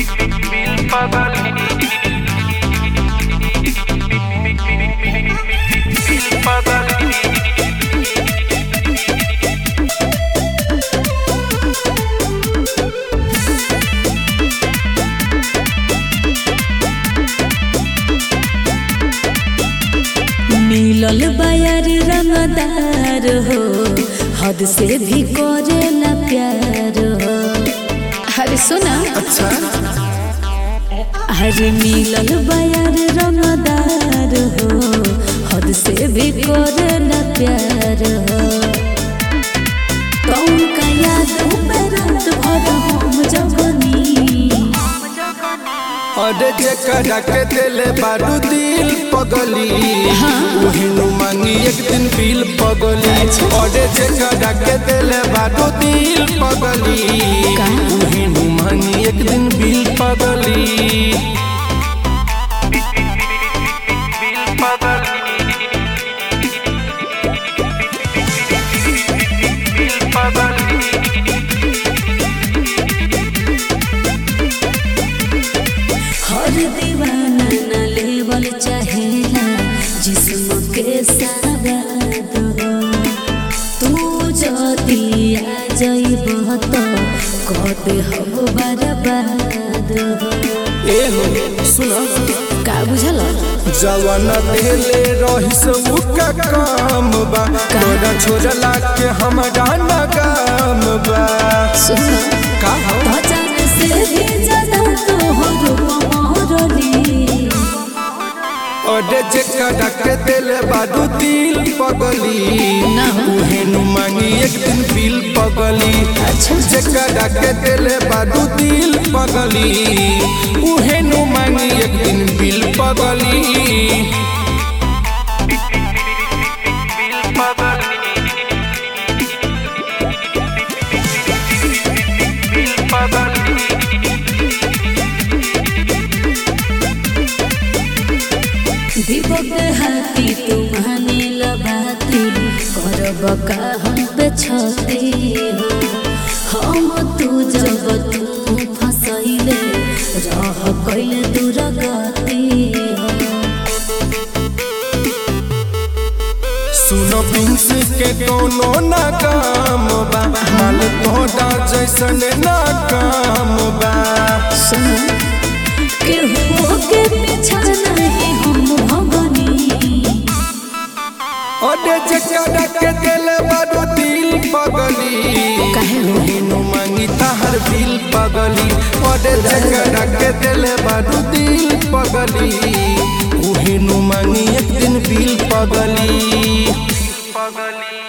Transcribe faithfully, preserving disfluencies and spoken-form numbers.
मिलल बायर रंगदार हो, हद से भी करेला प्यार हो। अरे सुना, अच्छा अरे मिलल बायर रंगदार हो, हद से भी करेला प्यार हो। कौन का याद रात भर हम जगनी, अरे जेकरा के दिले बारू दिल पगली, उहिनु मांगी एक दिन बिल पगली। अरे जेकरा के दिले बारू दिल पगली, उहिनु मांगी एक दिन बिल पगली। हर दीवाना न लेवल चाहेला जिस्म के साबाद हो। तू जदी आ जाइब तो कद हम बर्बाद हो। ए हो सुना, का बुझल जवान देले रहिस उका काम बा, तोरा छोड़ला के हमरा ना काम बा। सुन का हो पहचान से भी ज्यादा तोहर मोरली। अरे जेकरा के दिले बारू दिल पगली, उहेनु मांगी एक दिन बिल पगली। जेकरा के दिले बारू दिल पगली, उहेनु मांगी एक दिन बिल पगली। दीपक हाथी तुम्हाने लबाती, करब का हम पे छती हो। हम तू जब तू फसैले रह कैले दूर गती हो। सुनो प्रिंस के कोनो ना काम बा, मान तोड़ा जैसन ना काम बा। सुन केहू के पीछा नहीं हम भगनी, अरे जेकरा के दिले बारू दिल पगली, उहिनु मांगी ताहर बिल पगली। अरे जेकरा के दिले बारू दिल पगली, उहिनु मांगी एक दिन बिल पगली।